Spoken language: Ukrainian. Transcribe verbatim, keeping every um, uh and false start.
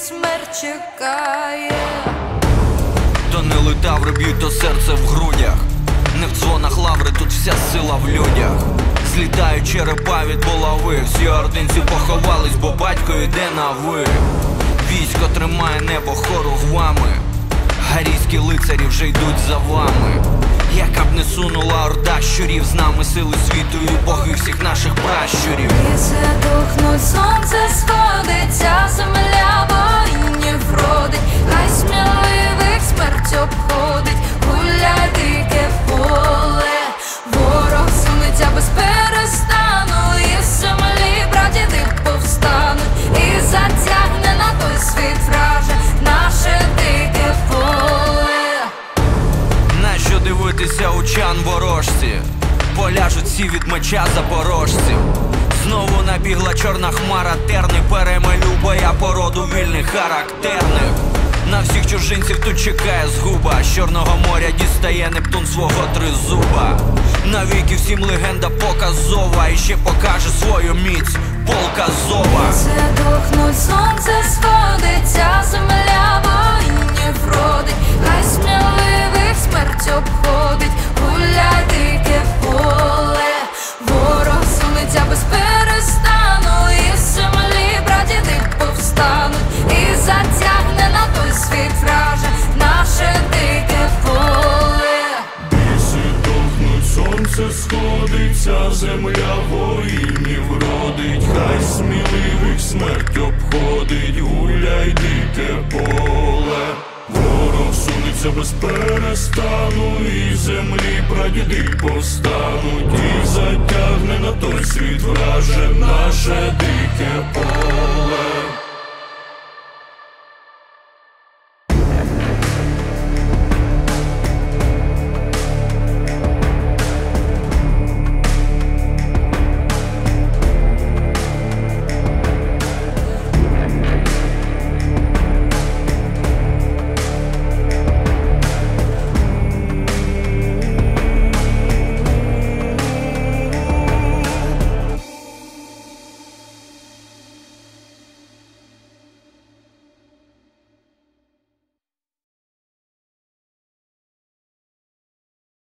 смерть чекає. То не литаври б'ють, то серце в грудях. Не в дзвонах лаври, тут вся сила в людях. Злітають черепа від булави. Всі ординці поховались, бо батько йде на ви. Військо тримає небо хоругвами. Гарійські лицарі вже йдуть за вами. Яка б не сунула орда щурів, з нами сили світу і боги всіх наших пращурів. Ліси духнуть, сонце сходиться, земля воїнів родить, хай сміливих смерть обходить, гуляй дике поле. Ворог сунеться без перестану, і з землі прадіди повстануть, і затягне на той світ враже наше дике поле. Нащо дивитися учан ворожці? Поляжуть всі від меча запорожців. Знову набігла чорна хмара, терни перемелю боя породу вільних характерних. На всіх чужинців тут чекає згуба. З Чорного моря дістає Нептун свого тризуба. Навіки всім легенда показова, і ще покаже свою міць полк Азова. Ліси духнуть, сонце сходиться, земля воїнів родить, хай сміливих смерть обходить, гуляй дике поле. Ворог сунеться без перестану, і з землі прадіди повстануть, і затягне на той світ враже наше дике поле. Ліси дохнуть, сонце сходиться, земля воїнів родить, хай сміливих смерть обходить, гуляй дике поле. Ворог сунеться без перестану, і землі прадіди повстануть, і затягне на той світ враже наше дике поле.